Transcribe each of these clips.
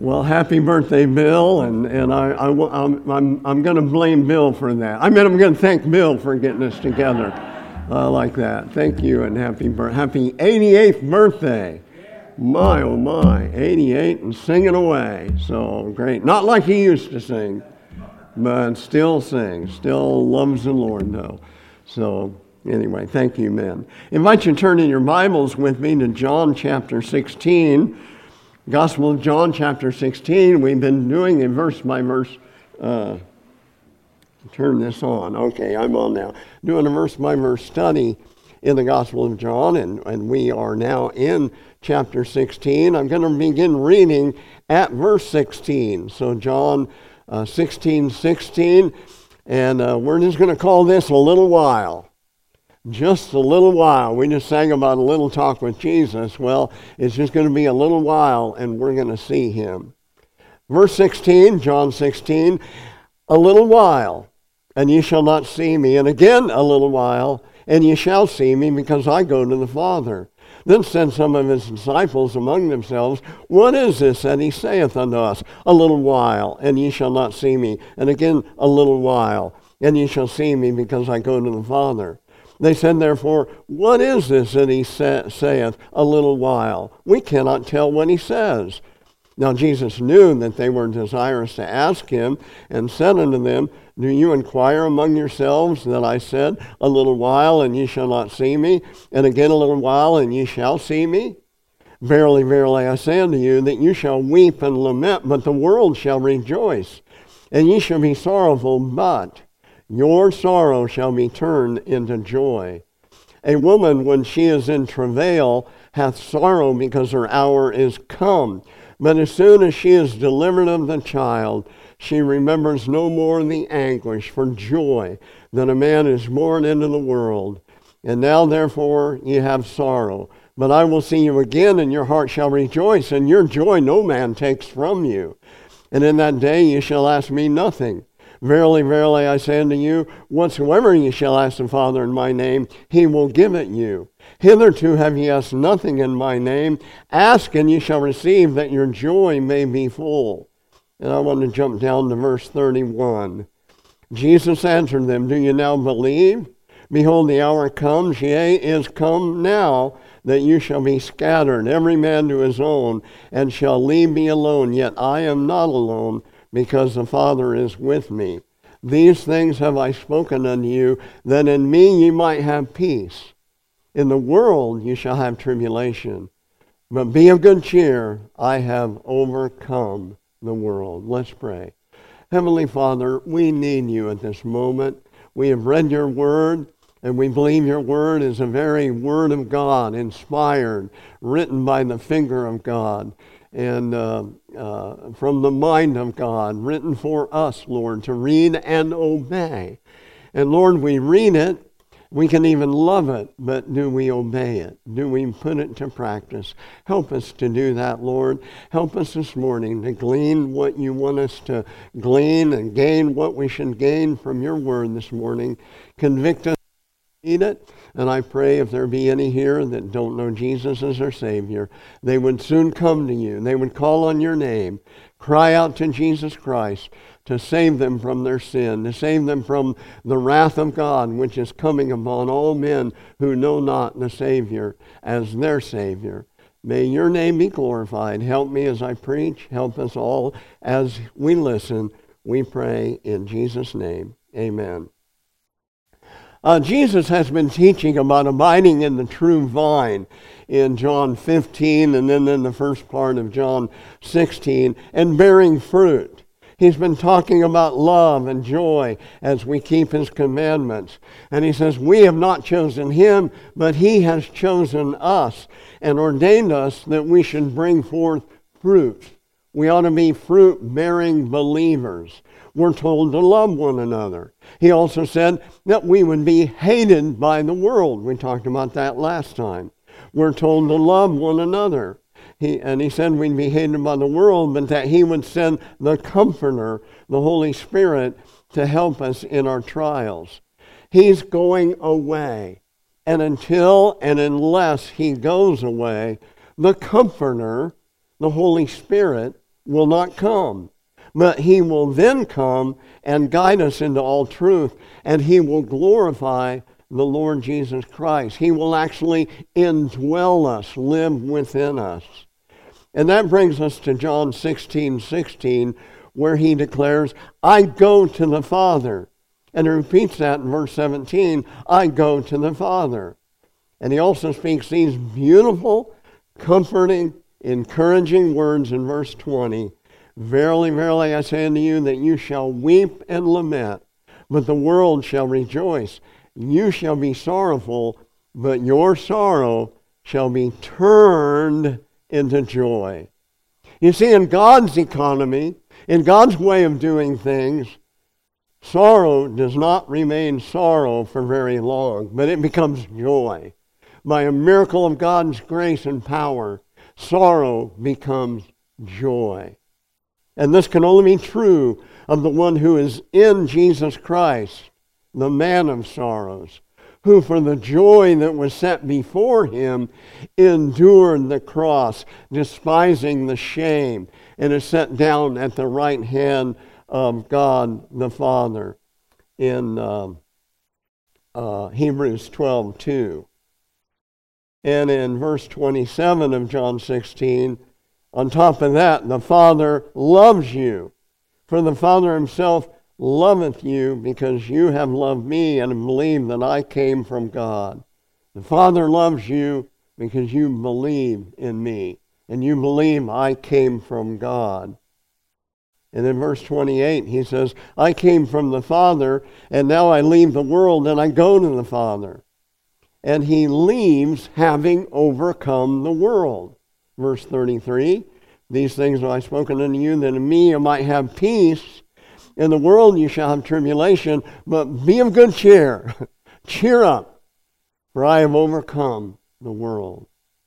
Well, happy birthday, Bill, and I'm going to blame Bill for that. I'm going to thank Bill for getting us together like that. Thank you, and happy 88th birthday. My, oh my, 88 and singing away. So great. Not like he used to sing, but still sings. Still loves the Lord, though. So anyway, thank you, men. I invite you to turn in your Bibles with me to John chapter 16. Gospel of John, chapter 16. We've been doing a verse-by-verse, turn this on. Okay, I'm on now. Doing a verse-by-verse study in the Gospel of John, and we are now in chapter 16. I'm going to begin reading at verse 16. So John 16:16, and we're just going to call this a little while. Just a little while. We just sang about a little talk with Jesus. Well, it's just going to be a little while, and we're going to see him. Verse 16, John 16, a little while, and ye shall not see me. And again a little while, and ye shall see me, because I go to the Father. Then said some of his disciples among themselves, what is this that he saith unto us? A little while, and ye shall not see me. And again a little while, and ye shall see me, because I go to the Father. They said, therefore, what is this that he saith, a little while? We cannot tell what he says. Now Jesus knew that they were desirous to ask him, and said unto them, do you inquire among yourselves that I said, a little while, and ye shall not see me, and again a little while, and ye shall see me? Verily, verily, I say unto you, that you shall weep and lament, but the world shall rejoice. And ye shall be sorrowful, but your sorrow shall be turned into joy. A woman, when she is in travail, hath sorrow, because her hour is come. But as soon as she is delivered of the child, she remembers no more the anguish for joy that a man is born into the world. And now, therefore, ye have sorrow. But I will see you again, and your heart shall rejoice, and your joy no man takes from you. And in that day ye shall ask me nothing. Verily, verily, I say unto you, whatsoever ye shall ask the Father in my name, he will give it you. Hitherto have ye asked nothing in my name. Ask, and ye shall receive, that your joy may be full. And I want to jump down to verse 31. Jesus answered them, do you now believe? Behold, the hour comes, yea, is come now, that you shall be scattered, every man to his own, and shall leave me alone. Yet I am not alone, because the Father is with me. These things have I spoken unto you, that in me ye might have peace. In the world ye shall have tribulation, but be of good cheer, I have overcome the world. Let's pray. Heavenly Father, we need you at this moment. We have read your word, and we believe your word is a very word of God, inspired, written by the finger of God, and from the mind of God, written for us, Lord, to read and obey. And Lord, we read it, we can even love it, but do we obey it? Do we put it to practice? Help us to do that, Lord. Help us this morning to glean what you want us to glean and gain what we should gain from your word this morning. Convict us. Need it, and I pray if there be any here that don't know Jesus as their Savior, they would soon come to you. They would call on your name, cry out to Jesus Christ to save them from their sin, to save them from the wrath of God, which is coming upon all men who know not the Savior as their Savior. May your name be glorified. Help me as I preach. Help us all as we listen. We pray in Jesus' name. Amen. Jesus has been teaching about abiding in the true vine in John 15 and then in the first part of John 16, and bearing fruit. He's been talking about love and joy as we keep his commandments. And he says, we have not chosen him, but he has chosen us and ordained us that we should bring forth fruit. We ought to be fruit-bearing believers. We're told to love one another. He also said that we would be hated by the world. We talked about that last time. We're told to love one another. He said we'd be hated by the world, but that he would send the Comforter, the Holy Spirit, to help us in our trials. He's going away. And until and unless he goes away, the Comforter, the Holy Spirit, will not come. But he will then come and guide us into all truth, and he will glorify the Lord Jesus Christ. He will actually indwell us, live within us. And that brings us to John 16:16, where he declares, I go to the Father. And he repeats that in verse 17, I go to the Father. And he also speaks these beautiful, comforting, encouraging words in verse 20. Verily, verily, I say unto you that you shall weep and lament, but the world shall rejoice. You shall be sorrowful, but your sorrow shall be turned into joy. You see, in God's economy, in God's way of doing things, sorrow does not remain sorrow for very long, but it becomes joy. By a miracle of God's grace and power, sorrow becomes joy. And this can only be true of the one who is in Jesus Christ, the man of sorrows, who for the joy that was set before him endured the cross, despising the shame, and is set down at the right hand of God the Father in Hebrews 12:2. And in verse 27 of John 16, on top of that, the Father loves you. For the Father himself loveth you because you have loved me and believed that I came from God. The Father loves you because you believe in me and you believe I came from God. And in verse 28, he says, I came from the Father, and now I leave the world and I go to the Father. And he leaves having overcome the world. Verse 33, these things have I spoken unto you, that in me you might have peace. In the world you shall have tribulation, but be of good cheer. Cheer up, for I have overcome the world.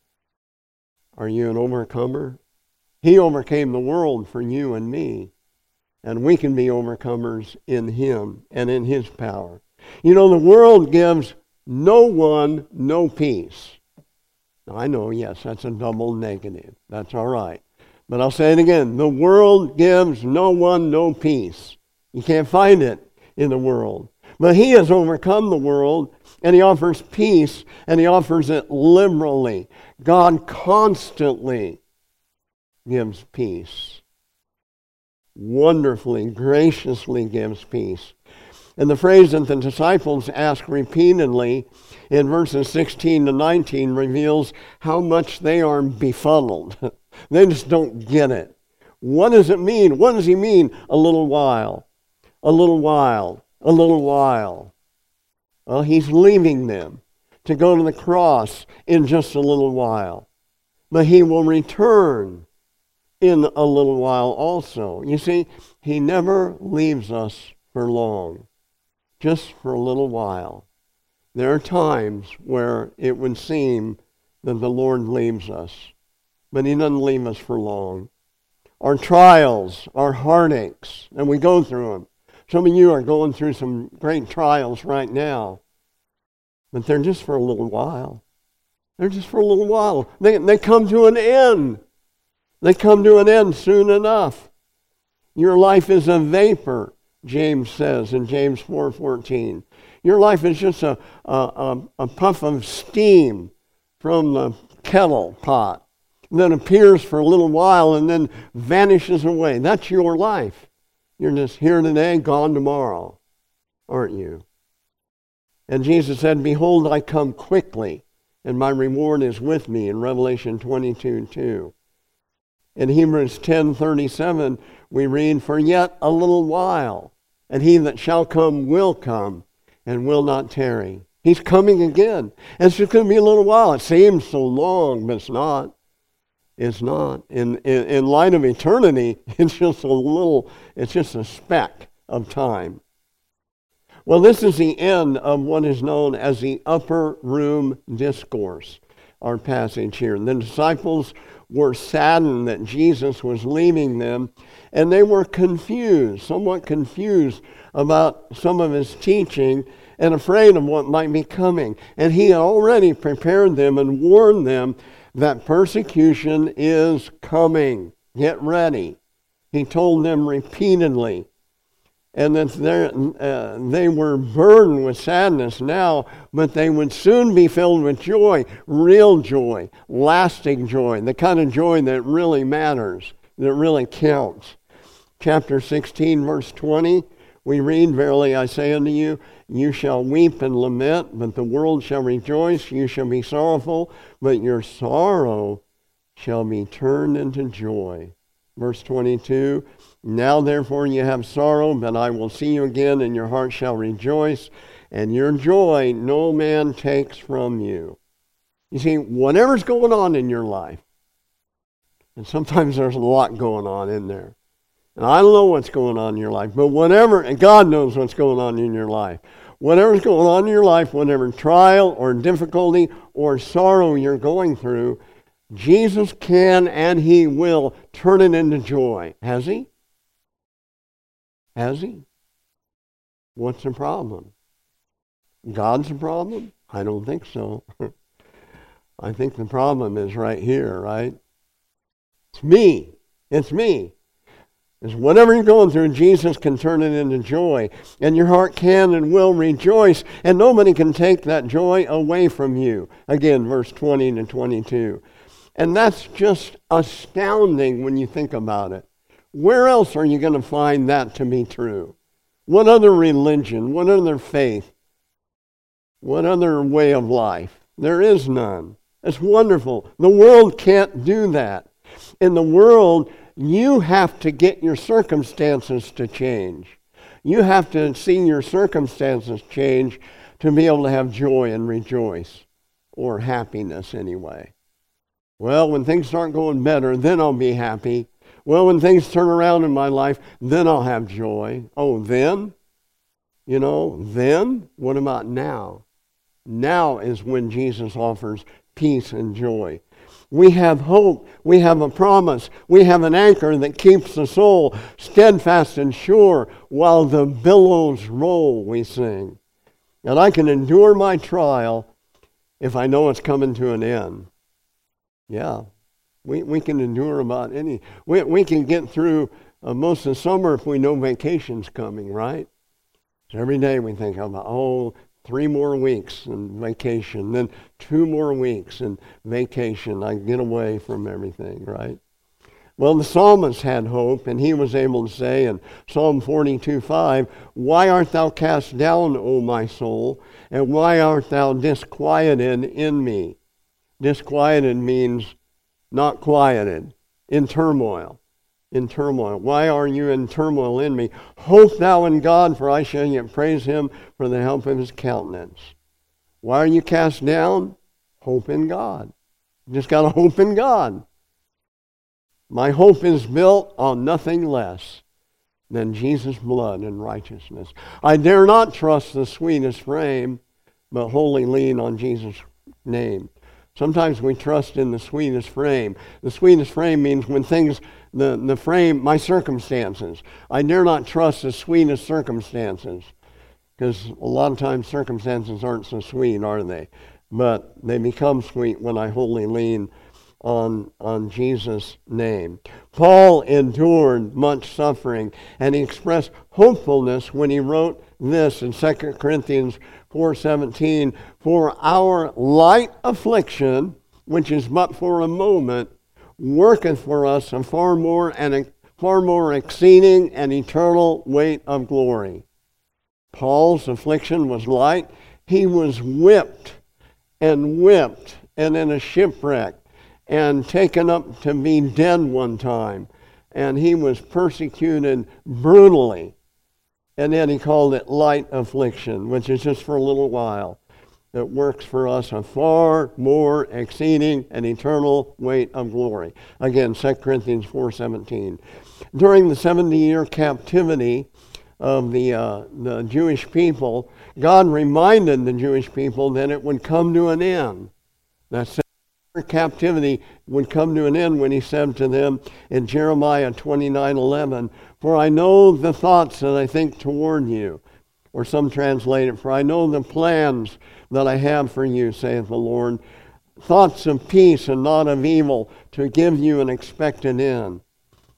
Are you an overcomer? He overcame the world for you and me. And we can be overcomers in him and in his power. You know, the world gives no one no peace. Now, I know, yes, that's a double negative. That's all right. But I'll say it again. The world gives no one no peace. You can't find it in the world. But he has overcome the world, and he offers peace, and he offers it liberally. God constantly gives peace. Wonderfully, graciously gives peace. And the phrase that the disciples ask repeatedly in verses 16 to 19 reveals how much they are befuddled. They just don't get it. What does it mean? What does he mean? A little while, a little while, a little while. Well, he's leaving them to go to the cross in just a little while. But he will return in a little while also. You see, he never leaves us for long, just for a little while. There are times where it would seem that the Lord leaves us, but he doesn't leave us for long. Our trials, our heartaches, and we go through them. Some of you are going through some great trials right now, but they're just for a little while. They're just for a little while. They come to an end. They come to an end soon enough. Your life is a vapor, James says in James 4:14. Your life is just a puff of steam from the kettle pot that appears for a little while and then vanishes away. That's your life. You're just here today, gone tomorrow, aren't you? And Jesus said, behold, I come quickly, and my reward is with me, in Revelation 22:2. In Hebrews 10:37, we read, for yet a little while, and he that shall come will come, and will not tarry. He's coming again. And it's just going to be a little while. It seems so long, but it's not. It's not. In light of eternity, it's just a speck of time. Well, this is the end of what is known as the upper room discourse, our passage here. The disciples were saddened that Jesus was leaving them, and they were confused, somewhat confused about some of his teaching and afraid of what might be coming. And he had already prepared them and warned them that persecution is coming. Get ready. He told them repeatedly. And that they were burdened with sadness now, but they would soon be filled with joy, real joy, lasting joy, the kind of joy that really matters, that really counts. Chapter 16, verse 20, we read, "Verily I say unto you, you shall weep and lament, but the world shall rejoice. You shall be sorrowful, but your sorrow shall be turned into joy." Verse 22, "Now therefore you have sorrow, but I will see you again, and your heart shall rejoice, and your joy no man takes from you." You see, whatever's going on in your life, and sometimes there's a lot going on in there, and I don't know what's going on in your life, but whatever, and God knows what's going on in your life. Whatever's going on in your life, whatever trial or difficulty or sorrow you're going through, Jesus can and He will turn it into joy. Has He? Has He? What's the problem? God's the problem? I don't think so. I think the problem is right here, right? It's me. It's me. It's whatever you're going through, Jesus can turn it into joy. And your heart can and will rejoice. And nobody can take that joy away from you. Again, verse 20 to 22. And that's just astounding when you think about it. Where else are you going to find that to be true? What other religion? What other faith? What other way of life? There is none. It's wonderful. The world can't do that. In the world, you have to get your circumstances to change. You have to see your circumstances change to be able to have joy and rejoice, or happiness anyway. Well, when things start going better, then I'll be happy. Well, when things turn around in my life, then I'll have joy. Oh, then? Then? What about now? Now is when Jesus offers peace and joy. We have hope. We have a promise. We have an anchor that keeps the soul steadfast and sure while the billows roll, we sing. And I can endure my trial if I know it's coming to an end. Yeah, we can endure about any. We can get through most of the summer if we know vacation's coming, right? So every day we think about, 3 more weeks and vacation, then 2 more weeks and vacation. I get away from everything, right? Well, the psalmist had hope, and he was able to say in Psalm 42:5, "Why art thou cast down, O my soul, and why art thou disquieted in me?" Disquieted means not quieted, in turmoil. In turmoil. Why are you in turmoil in me? Hope thou in God, for I shall yet praise Him for the help of His countenance. Why are you cast down? Hope in God. You just got to hope in God. My hope is built on nothing less than Jesus' blood and righteousness. I dare not trust the sweetest frame, but wholly lean on Jesus' name. Sometimes we trust in the sweetest frame. The sweetest frame means when things, the frame, my circumstances. I dare not trust the sweetest circumstances, because a lot of times circumstances aren't so sweet, are they? But they become sweet when I wholly lean on Jesus' name. Paul endured much suffering, and he expressed hopefulness when he wrote this in 2 Corinthians 4:17, "For our light affliction, which is but for a moment, worketh for us a far more exceeding and eternal weight of glory." Paul's affliction was light. He was whipped and in a shipwreck and taken up to be dead one time. And he was persecuted brutally. And then he called it light affliction, which is just for a little while. It works for us a far more exceeding and eternal weight of glory. Again, 2 Corinthians 4:17. During the 70-year captivity of the Jewish people, God reminded the Jewish people that it would come to an end. That 70-year captivity would come to an end when He said to them in Jeremiah 29:11, "For I know the thoughts that I think toward you." Or some translate it, "For I know the plans that I have for you, saith the Lord, thoughts of peace and not of evil, to give you an expected end."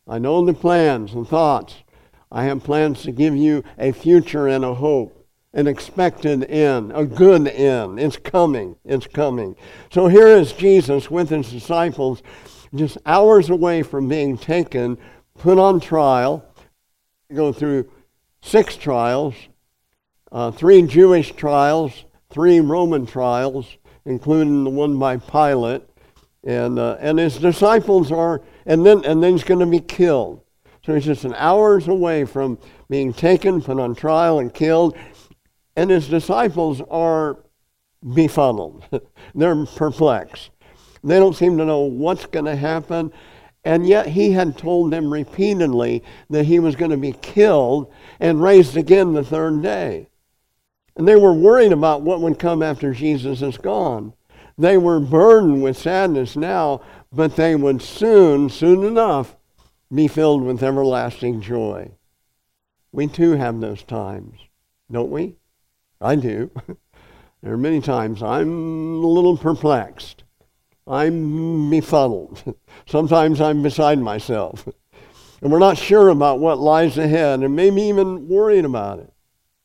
I know the plans and thoughts. I have plans to give you a future and a hope, an expected end, a good end. It's coming. It's coming. So here is Jesus with his disciples, just hours away from being taken, put on trial, go through 6 trials, 3 Jewish trials, 3 Roman trials, including the one by Pilate, and his disciples are, and then he's going to be killed. So he's just an hours away from being taken, put on trial, and killed, and his disciples are befuddled. They're perplexed. They don't seem to know what's going to happen, and yet he had told them repeatedly that he was going to be killed and raised again the 3rd day. And they were worried about what would come after Jesus is gone. They were burdened with sadness now, but they would soon enough, be filled with everlasting joy. We too have those times, don't we? I do. There are many times I'm a little perplexed. I'm befuddled. Sometimes I'm beside myself. And we're not sure about what lies ahead, and maybe even worried about it.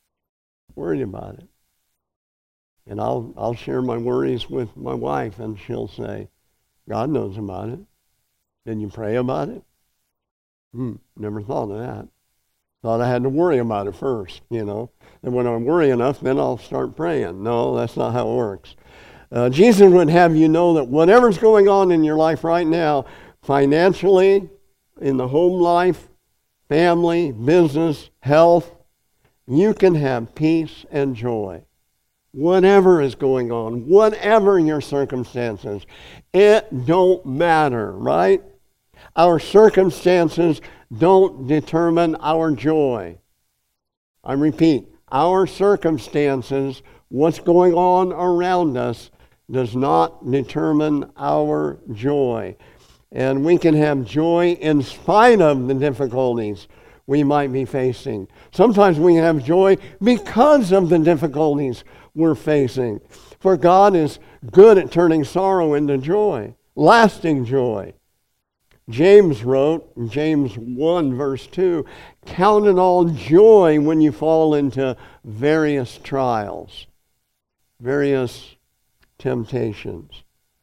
And I'll share my worries with my wife, and she'll say, God knows about it. Did you pray about it? Never thought of that. Thought I had to worry about it first, And when I worry enough, then I'll start praying. No, that's not how it works. Jesus would have you know that whatever's going on in your life right now, financially, in the home life, family, business, health, you can have peace and joy. Whatever is going on, whatever your circumstances, it don't matter, right? Our circumstances don't determine our joy. I repeat, our circumstances, what's going on around us, does not determine our joy. And we can have joy in spite of the difficulties we might be facing. Sometimes we have joy because of the difficulties we're facing. For God is good at turning sorrow into joy, lasting joy. James wrote in James 1 verse 2, count it all joy when you fall into various trials, various temptations.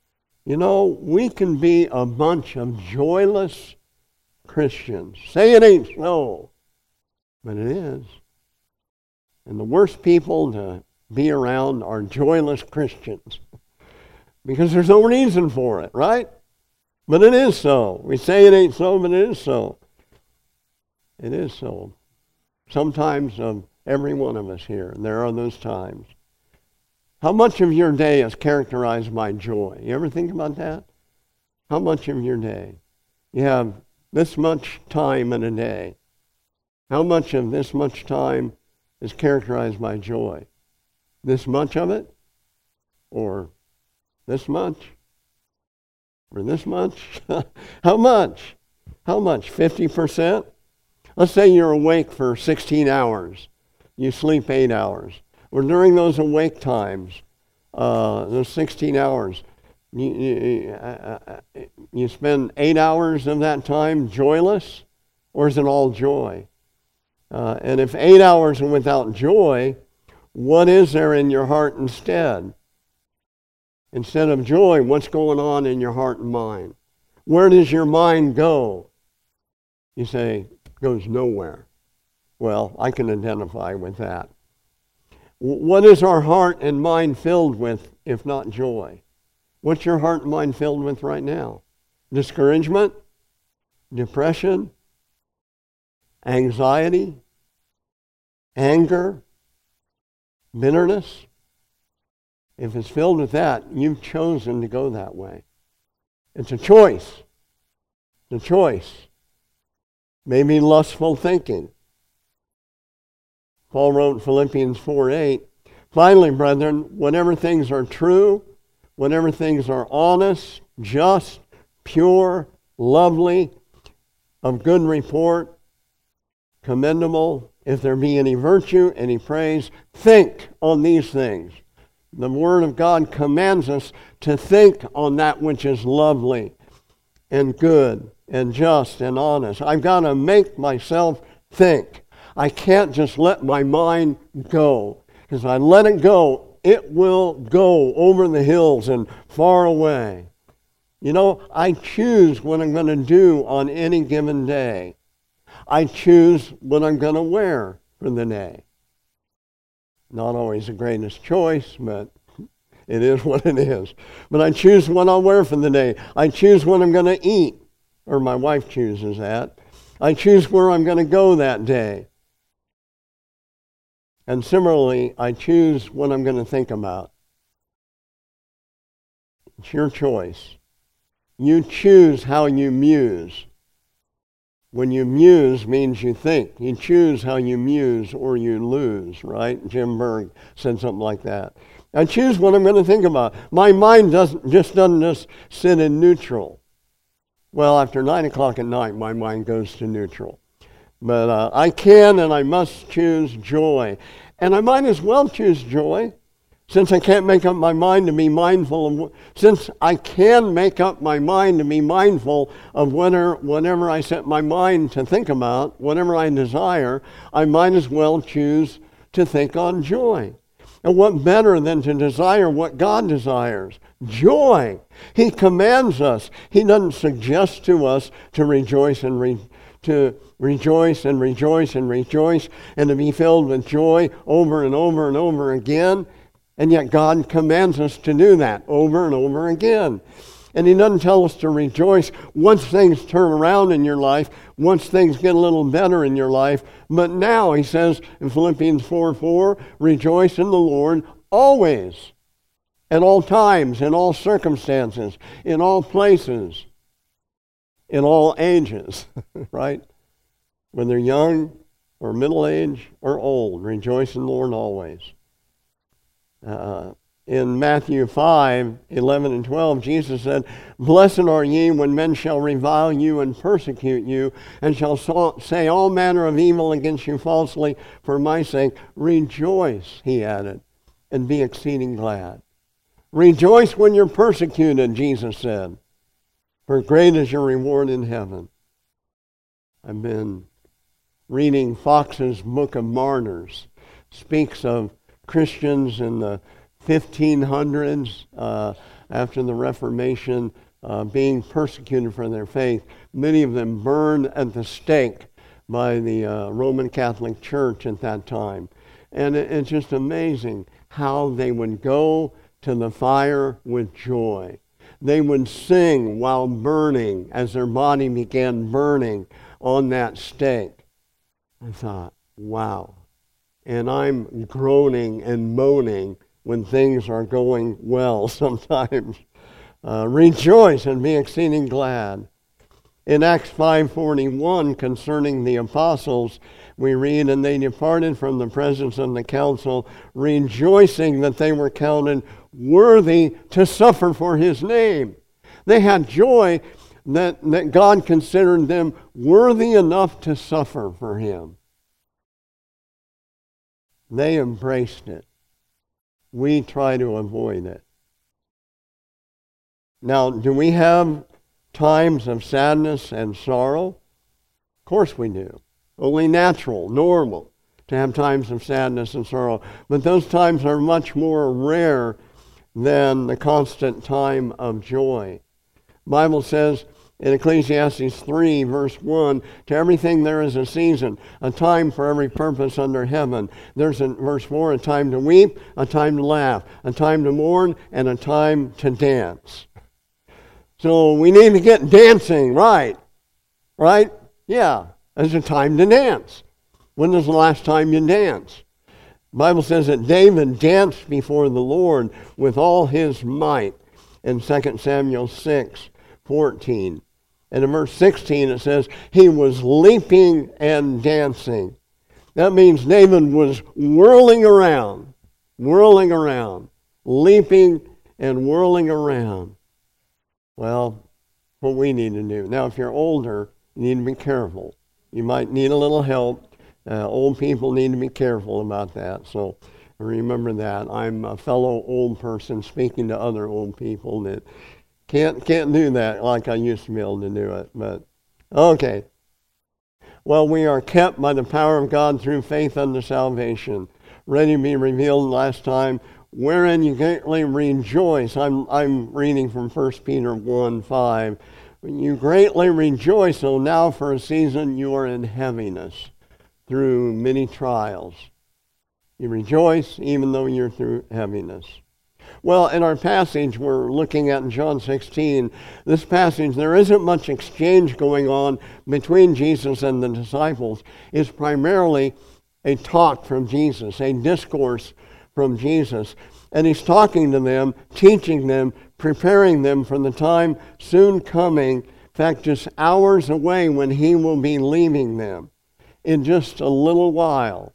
We can be a bunch of joyless Christians. Say it ain't so, but it is. And the worst people to be around are joyless Christians because there's no reason for it, right? But it is so. We say it ain't so, but it is so. It is so. Sometimes of every one of us here, there are those times. How much of your day is characterized by joy? You ever think about that? How much of your day? You have this much time in a day. How much of this much time is characterized by joy? This much of it? Or this much? Or this much? How much? How much? 50%? Let's say you're awake for 16 hours. You sleep 8 hours. Or during those awake times, those 16 hours, you spend 8 hours of that time joyless, or is it all joy? And if 8 hours are without joy, what is there in your heart instead? Instead of joy, what's going on in your heart and mind? Where does your mind go? You say, goes nowhere. Well, I can identify with that. What is our heart and mind filled with, if not joy? What's your heart and mind filled with right now? Discouragement? Depression? Anxiety? Anger? Bitterness? If it's filled with that, you've chosen to go that way. It's a choice. It's a choice. Maybe lustful thinking. Paul wrote Philippians 4:8, finally, brethren, whatever things are true, whatever things are honest, just, pure, lovely, of good report, commendable, if there be any virtue, any praise, think on these things. The Word of God commands us to think on that which is lovely and good and just and honest. I've got to make myself think. I can't just let my mind go. Because if I let it go, it will go over the hills and far away. You know, I choose what I'm going to do on any given day. I choose what I'm going to wear for the day. Not always the greatest choice, but it is what it is. But I choose what I'll wear for the day. I choose what I'm going to eat, or my wife chooses that. I choose where I'm going to go that day. And similarly, I choose what I'm going to think about. It's your choice. You choose how you muse. When you muse means you think. You choose how you muse or you lose, right? Jim Berg said something like that. I choose what I'm going to think about. My mind doesn't just sit in neutral. Well, after 9 o'clock at night, my mind goes to neutral. But I can and I must choose joy. And I might as well choose joy. Since I can't make up my mind to be mindful of, since I can make up my mind to be mindful of whatever I set my mind to think about, whatever I desire, I might as well choose to think on joy. And what better than to desire what God desires? Joy. He commands us. He doesn't suggest to us to rejoice and rejoice and to be filled with joy over and over and over again. And yet God commands us to do that over and over again. And He doesn't tell us to rejoice once things turn around in your life, once things get a little better in your life. But now, He says in Philippians 4:4, rejoice in the Lord always, at all times, in all circumstances, in all places, in all ages, right? Whether young or middle age or old, rejoice in the Lord always. In Matthew 5:11 and 12, Jesus said, blessed are ye when men shall revile you and persecute you, and shall say all manner of evil against you falsely for my sake. Rejoice, He added, and be exceeding glad. Rejoice when you're persecuted, Jesus said, for great is your reward in heaven. I've been reading Fox's Book of Martyrs. Speaks of Christians in the 1500s, after the Reformation, being persecuted for their faith. Many of them burned at the stake by the Roman Catholic Church at that time. And it's just amazing how they would go to the fire with joy. They would sing while burning as their body began burning on that stake. I thought, wow. And I'm groaning and moaning when things are going well sometimes. Rejoice and be exceeding glad. In Acts 5:41, concerning the apostles, we read, and they departed from the presence of the council, rejoicing that they were counted worthy to suffer for His name. They had joy that God considered them worthy enough to suffer for Him. They embraced it. We try to avoid it. Now, do we have times of sadness and sorrow? Of course we do. Only natural, normal, to have times of sadness and sorrow. But those times are much more rare than the constant time of joy. The Bible says in Ecclesiastes 3, verse 1, to everything there is a season, a time for every purpose under heaven. There's in verse 4, a time to weep, a time to laugh, a time to mourn, and a time to dance. So we need to get dancing right? Yeah, there's a time to dance. When was the last time you danced? The Bible says that David danced before the Lord with all his might in 2 Samuel 6:14. And in verse 16 it says, he was leaping and dancing. That means David was whirling around, leaping and whirling around. Well, what we need to do. Now, if you're older, you need to be careful. You might need a little help. Old people need to be careful about that. So remember that. I'm a fellow old person speaking to other old people that Can't do that like I used to be able to do it. But okay. Well, we are kept by the power of God through faith unto salvation, ready to be revealed last time, wherein you greatly rejoice. I'm reading from 1 Peter 1:5. You greatly rejoice, so now for a season you are in heaviness through many trials. You rejoice even though you're through heaviness. Well, in our passage we're looking at in John 16, this passage, there isn't much exchange going on between Jesus and the disciples. It's primarily a talk from Jesus, a discourse from Jesus. And he's talking to them, teaching them, preparing them for the time soon coming, in fact, just hours away when he will be leaving them in just a little while,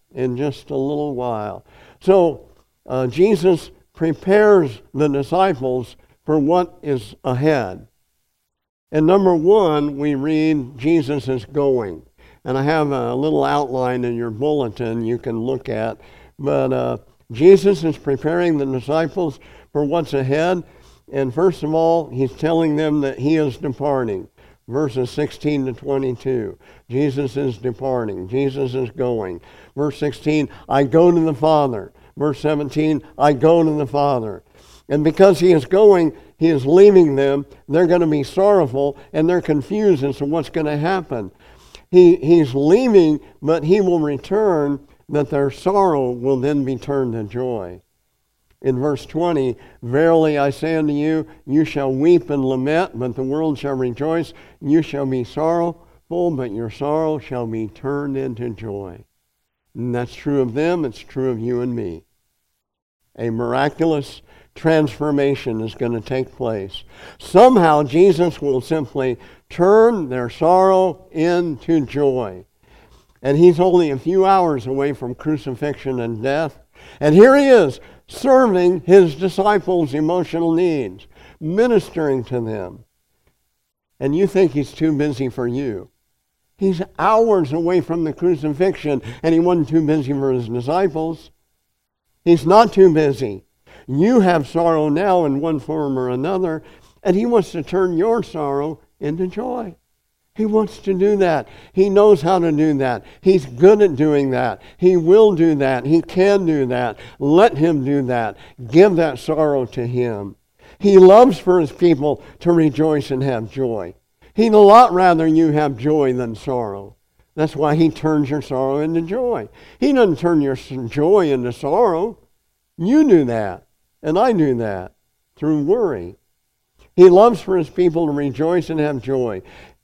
So Jesus prepares the disciples for what is ahead. And number one, we read Jesus is going. And I have a little outline in your bulletin you can look at. But Jesus is preparing the disciples for what's ahead. And first of all, he's telling them that he is departing. Verses 16 to 22. Jesus is departing. Jesus is going. Verse 16, I go to the Father. Verse 17, I go to the Father. And because he is going, he is leaving them. They're going to be sorrowful and they're confused as to what's going to happen. He's leaving, but he will return, that their sorrow will then be turned to joy. In verse 20, verily I say unto you, you shall weep and lament, but the world shall rejoice. You shall be sorrowful, but your sorrow shall be turned into joy. And that's true of them, it's true of you and me. A miraculous transformation is going to take place. Somehow Jesus will simply turn their sorrow into joy. And he's only a few hours away from crucifixion and death. And here he is, serving his disciples' emotional needs, ministering to them. And you think he's too busy for you. He's hours away from the crucifixion, and he wasn't too busy for his disciples. He's not too busy. You have sorrow now in one form or another, and he wants to turn your sorrow into joy. He wants to do that. He knows how to do that. He's good at doing that. He will do that. He can do that. Let him do that. Give that sorrow to him. He loves for his people to rejoice and have joy. He'd a lot rather you have joy than sorrow. That's why he turns your sorrow into joy. He doesn't turn your joy into sorrow. You do that, and I do that through worry. He loves for his people to rejoice and have joy.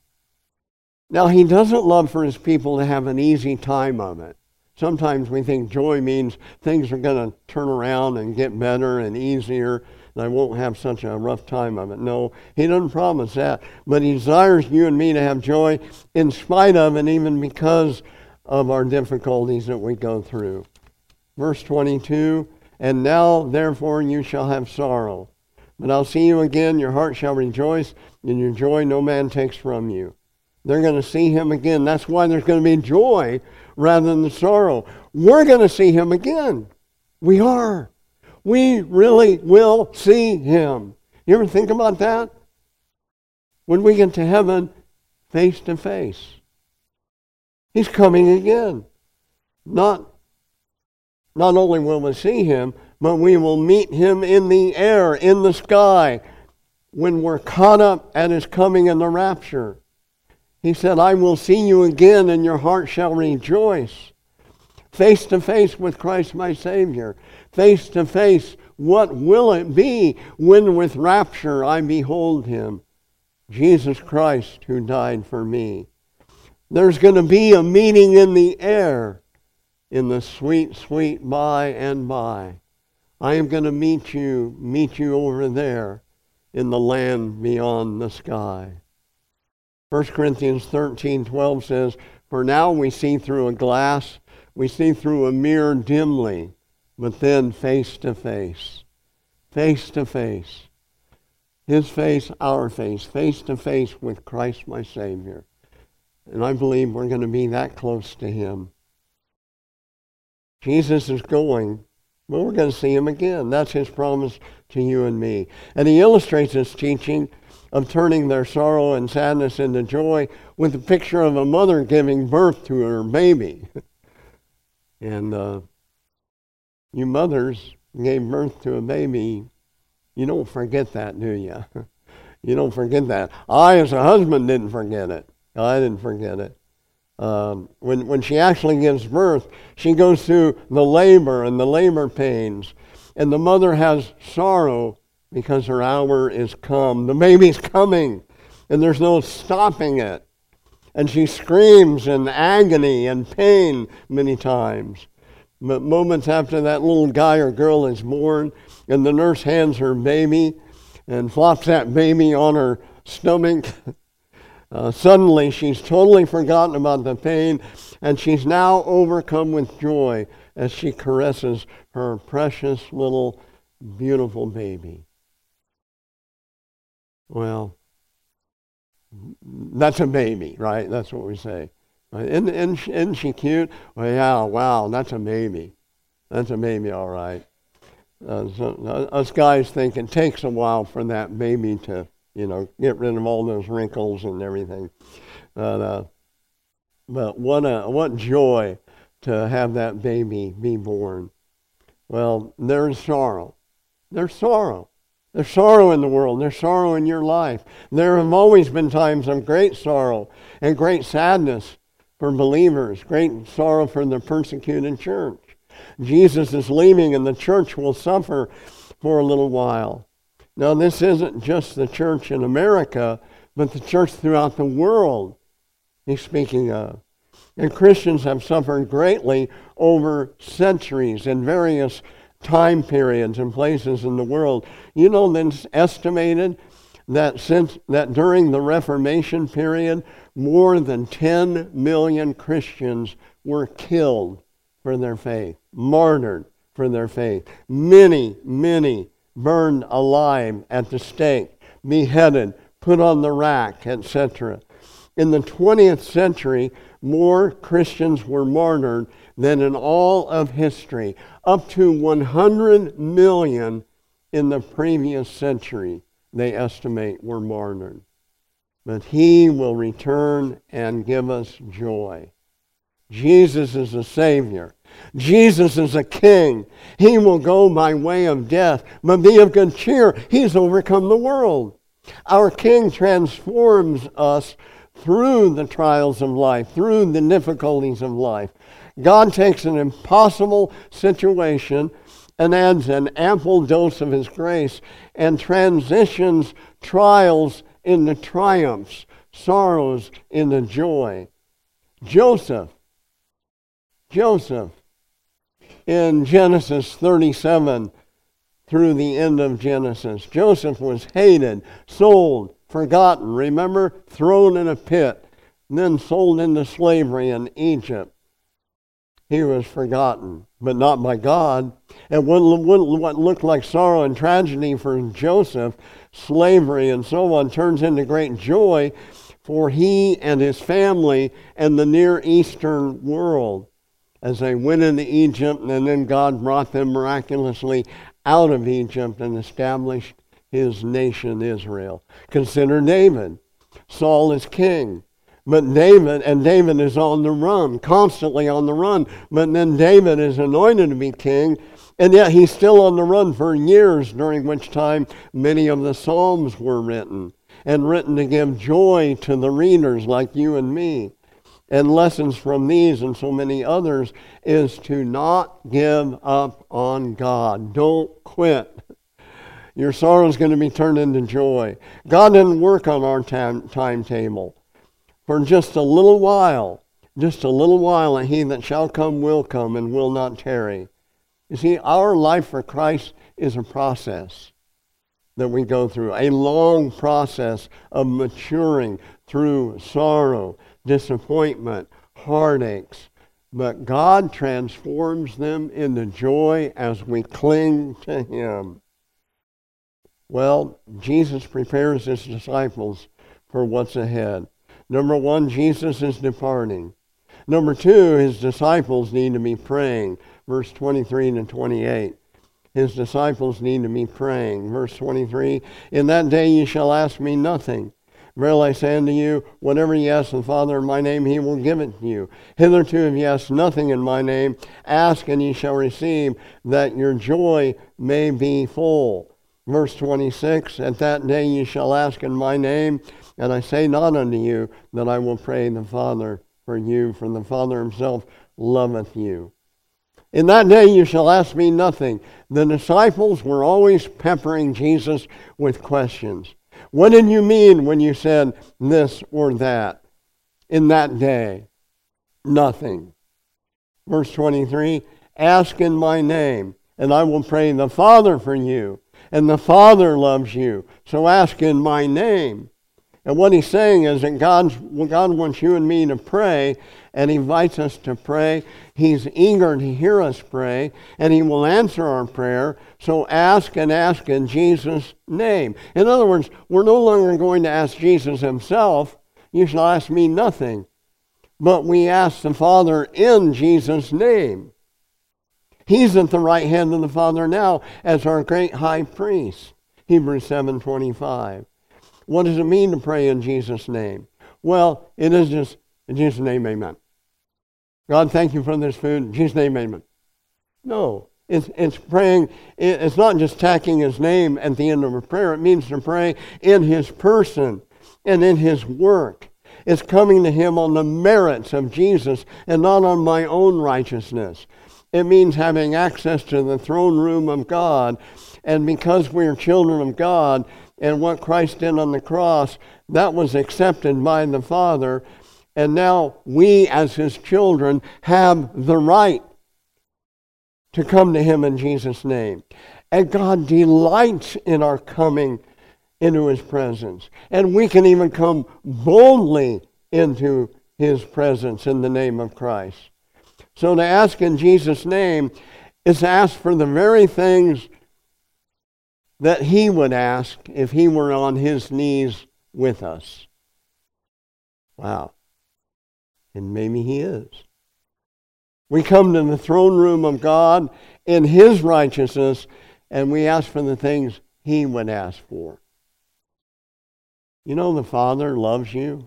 Now, he doesn't love for his people to have an easy time of it. Sometimes we think joy means things are going to turn around and get better and easier, and I won't have such a rough time of it. No, he doesn't promise that. But he desires you and me to have joy in spite of and even because of our difficulties that we go through. Verse 22, and now therefore you shall have sorrow. But I'll see you again, your heart shall rejoice, and your joy no man takes from you. They're going to see him again. That's why there's going to be joy rather than the sorrow. We're going to see him again. We are. We really will see him. You ever think about that? When we get to heaven, face to face. He's coming again. Not only will we see him, but we will meet him in the air, in the sky, when we're caught up at his coming in the rapture. He said, I will see you again, and your heart shall rejoice. Face to face with Christ my Savior. Face to face, what will it be when with rapture I behold him? Jesus Christ who died for me. There's going to be a meeting in the air, in the sweet, sweet by and by. I am going to meet you over there in the land beyond the sky. 1 Corinthians 13:12 says, for now we see through a glass, we see through a mirror dimly, but then face to face. Face to face. His face, our face to face with Christ my Savior. And I believe we're going to be that close to him. Jesus is going, but we're going to see him again. That's his promise to you and me. And he illustrates his teaching of turning their sorrow and sadness into joy with a picture of a mother giving birth to her baby. And you mothers gave birth to a baby. You don't forget that, do you? You don't forget that. I, as a husband, didn't forget it. I didn't forget it. When she actually gives birth, she goes through the labor and the labor pains. And the mother has sorrow because her hour is come. The baby's coming, and there's no stopping it. And she screams in agony and pain many times. But moments after that little guy or girl is born, and the nurse hands her baby and flops that baby on her stomach, suddenly she's totally forgotten about the pain, and she's now overcome with joy as she caresses her precious little beautiful baby. Well, that's a baby, right? That's what we say. Isn't she cute? Well, yeah, wow, that's a baby. That's a baby, all right. So us guys think it takes a while for that baby to, get rid of all those wrinkles and everything. But what joy to have that baby be born. Well, there's sorrow. There's sorrow. There's sorrow in the world. There's sorrow in your life. There have always been times of great sorrow and great sadness for believers, great sorrow for the persecuted church. Jesus is leaving and the church will suffer for a little while. Now, this isn't just the church in America, but the church throughout the world he's speaking of. And Christians have suffered greatly over centuries in various time periods and places in the world. It's estimated that during the Reformation period, more than 10 million Christians were killed for their faith, martyred for their faith. Many, many burned alive at the stake, beheaded, put on the rack, etc. In the 20th century, more Christians were martyred than in all of history, up to 100 million in the previous century, they estimate, were martyred. But he will return and give us joy. Jesus is a Savior. Jesus is a King. He will go by way of death, but be of good cheer. He's overcome the world. Our King transforms us through the trials of life, through the difficulties of life. God takes an impossible situation and adds an ample dose of His grace and transitions trials into triumphs, sorrows into joy. Joseph, in Genesis 37 through the end of Genesis, Joseph was hated, sold, forgotten, remember, thrown in a pit, and then sold into slavery in Egypt. He was forgotten, but not by God. And what looked like sorrow and tragedy for Joseph, slavery and so on, turns into great joy for he and his family and the Near Eastern world as they went into Egypt, and then God brought them miraculously out of Egypt and established his nation Israel. Consider David. Saul is king. But David is on the run, constantly on the run. But then David is anointed to be king, and yet he's still on the run for years, during which time many of the Psalms were written, and written to give joy to the readers like you and me. And lessons from these and so many others is to not give up on God. Don't quit. Your sorrow is going to be turned into joy. God didn't work on our timetable. For just a little while, and he that shall come will come and will not tarry. You see, our life for Christ is a process that we go through, a long process of maturing through sorrow, disappointment, heartaches. But God transforms them into joy as we cling to him. Well, Jesus prepares his disciples for what's ahead. Number one, Jesus is departing. Number two, his disciples need to be praying. Verse 23 to 28. His disciples need to be praying. Verse 23, in that day you shall ask me nothing. Verily I say unto you, whatever ye ask the Father in my name, he will give it to you. Hitherto have ye asked nothing in my name. Ask, and ye shall receive, that your joy may be full. Verse 26, at that day ye shall ask in my name, and I say not unto you that I will pray the Father for you, for the Father himself loveth you. In that day you shall ask me nothing. The disciples were always peppering Jesus with questions. What did you mean when you said this or that? In that day, nothing. Verse 23, ask in my name, and I will pray the Father for you, and the Father loves you. So ask in my name. And what he's saying is that God wants you and me to pray, and he invites us to pray. He's eager to hear us pray, and he will answer our prayer. So ask and ask in Jesus' name. In other words, we're no longer going to ask Jesus himself, you shall ask me nothing. But we ask the Father in Jesus' name. He's at the right hand of the Father now as our great high priest. Hebrews 7:25. What does it mean to pray in Jesus' name? Well, it is just, in Jesus' name, amen. God, thank you for this food. In Jesus' name, amen. No, it's praying. It's not just tacking his name at the end of a prayer. It means to pray in his person and in his work. It's coming to him on the merits of Jesus and not on my own righteousness. It means having access to the throne room of God. And because we're children of God, and what Christ did on the cross, that was accepted by the Father. And now we, as his children, have the right to come to him in Jesus' name. And God delights in our coming into his presence. And we can even come boldly into his presence in the name of Christ. So to ask in Jesus' name is to ask for the very things that he would ask if he were on his knees with us. Wow. And maybe he is. We come to the throne room of God in his righteousness, and we ask for the things he would ask for. You know, the Father loves you.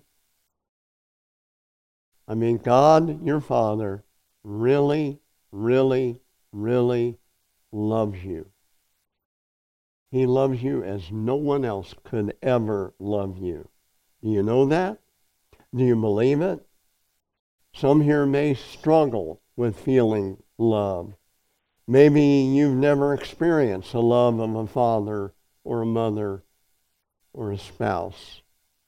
I mean, God, your Father, really, really, really loves you. He loves you as no one else could ever love you. Do you know that? Do you believe it? Some here may struggle with feeling love. Maybe you've never experienced the love of a father or a mother or a spouse.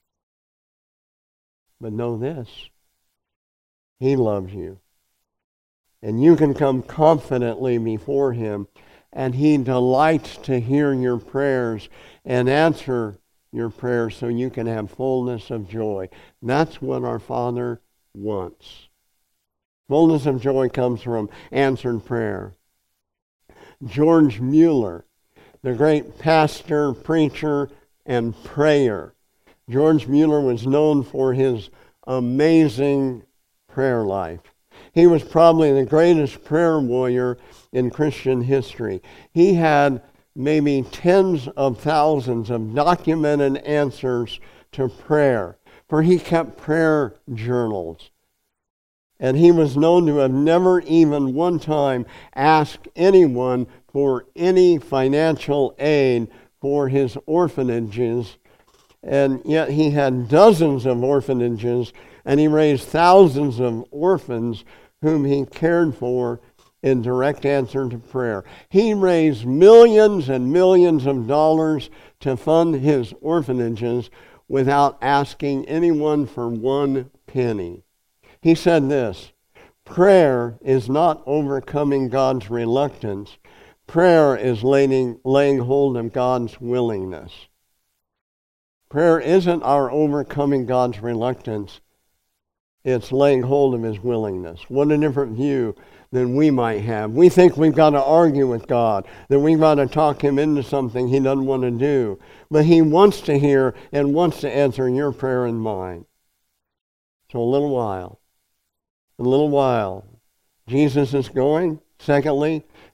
But know this, he loves you. And you can come confidently before him, and he delights to hear your prayers and answer your prayers so you can have fullness of joy. That's what our Father wants. Fullness of joy comes from answered prayer. George Mueller, the great pastor, preacher, and prayer. George Mueller was known for his amazing prayer life. He was probably the greatest prayer warrior in Christian history. He had maybe tens of thousands of documented answers to prayer, for he kept prayer journals. And he was known to have never even one time asked anyone for any financial aid for his orphanages. And yet he had dozens of orphanages, and he raised thousands of orphans whom he cared for in direct answer to prayer. He raised millions and millions of dollars to fund his orphanages without asking anyone for one penny. He said this, prayer is not overcoming God's reluctance. Prayer is laying hold of God's willingness. Prayer isn't our overcoming God's reluctance. It's laying hold of his willingness. What a different view than we might have. We think we've got to argue with God, that we've got to talk him into something he doesn't want to do. But he wants to hear and wants to answer your prayer and mine. So a little while, Jesus is going. Secondly,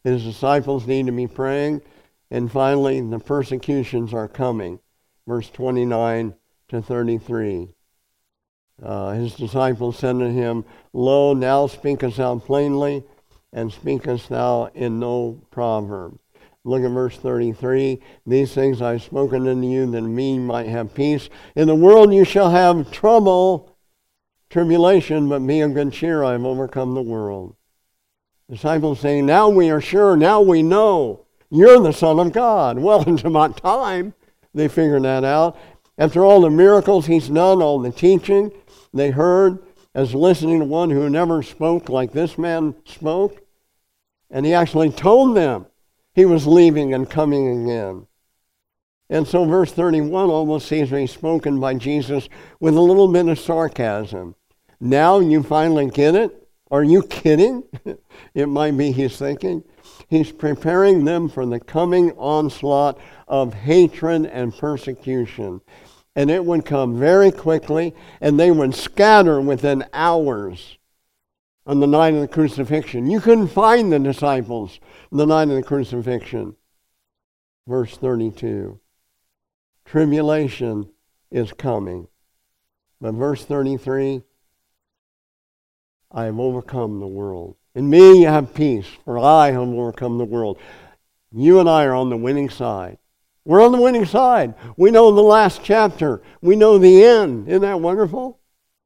His disciples need to be praying. And finally, the persecutions are coming. Verse 29 to 33. His disciples said to him, Lo, now speakest thou plainly, and speakest thou in no proverb. Look at verse 33. These things I have spoken unto you, that in me might have peace. In the world you shall have trouble, tribulation, but be of good cheer. I have overcome the world. Disciples saying, now we are sure, now we know you're the Son of God. Well, it's about time they figured that out. After all the miracles he's done, all the teaching they heard, as listening to one who never spoke like this man spoke. And he actually told them he was leaving and coming again. And so verse 31 almost seems to be spoken by Jesus with a little bit of sarcasm. Now you finally get it? Are you kidding? It might be he's thinking. He's preparing them for the coming onslaught of hatred and persecution. And it would come very quickly, and they would scatter within hours on the night of the crucifixion. You couldn't find the disciples on the night of the crucifixion. Verse 32. Tribulation is coming. But verse 33, I have overcome the world. In me you have peace, for I have overcome the world. You and I are on the winning side. We're on the winning side. We know the last chapter. We know the end. Isn't that wonderful?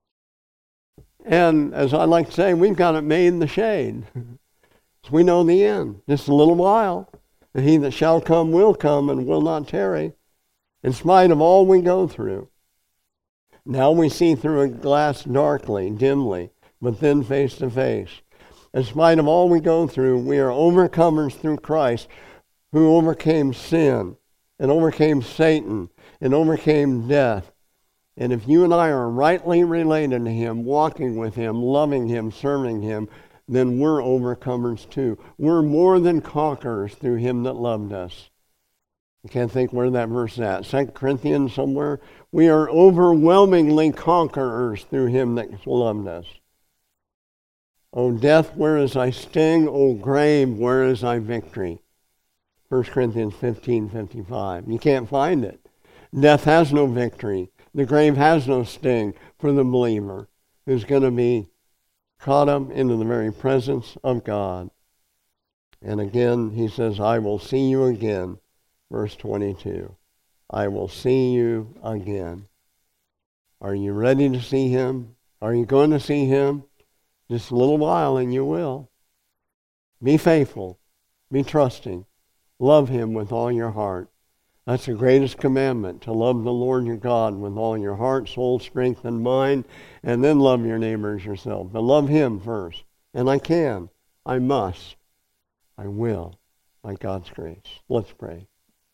And as I like to say, we've got it made in the shade. So we know the end. Just a little while. And he that shall come will come and will not tarry, in spite of all we go through. Now we see through a glass darkly, dimly, but then face to face. In spite of all we go through, we are overcomers through Christ, who overcame sin, and overcame Satan, and overcame death. And if you and I are rightly related to him, walking with him, loving him, serving him, then we're overcomers too. We're more than conquerors through him that loved us. I can't think where that verse is at. 2 Corinthians somewhere. We are overwhelmingly conquerors through him that loved us. O death, where is thy sting? O grave, where is thy victory? 1 Corinthians 15:55. You can't find it. Death has no victory. The grave has no sting for the believer who's going to be caught up into the very presence of God. And again, he says, I will see you again. Verse 22. I will see you again. Are you ready to see him? Are you going to see him? Just a little while and you will. Be faithful. Be trusting. Love him with all your heart. That's the greatest commandment, to love the Lord your God with all your heart, soul, strength, and mind, and then love your neighbor as yourself. But love him first. And I can. I must. I will, by God's grace. Let's pray.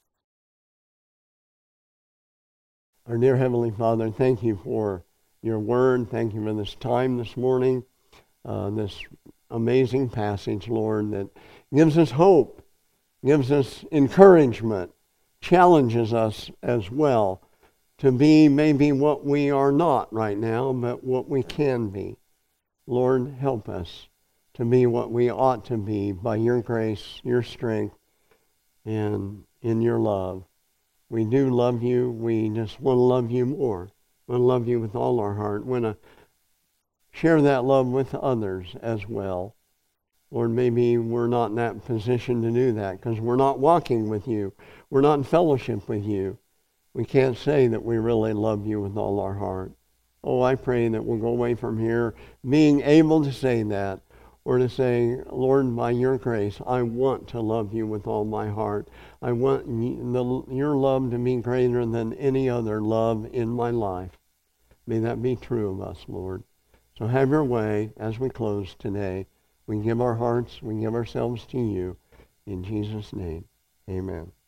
Our dear Heavenly Father, thank you for your word. Thank you for this time this morning, this amazing passage, Lord, that gives us hope, gives us encouragement, challenges us as well to be maybe what we are not right now, but what we can be. Lord, help us to be what we ought to be by your grace, your strength, and in your love. We do love you. We just want to love you more. We want to love you with all our heart. We want to share that love with others as well. Lord, maybe we're not in that position to do that because we're not walking with you. We're not in fellowship with you. We can't say that we really love you with all our heart. Oh, I pray that we'll go away from here being able to say that, or to say, Lord, by your grace, I want to love you with all my heart. I want your love to be greater than any other love in my life. May that be true of us, Lord. So have your way as we close today. We give our hearts, we give ourselves to you. In Jesus' name, amen.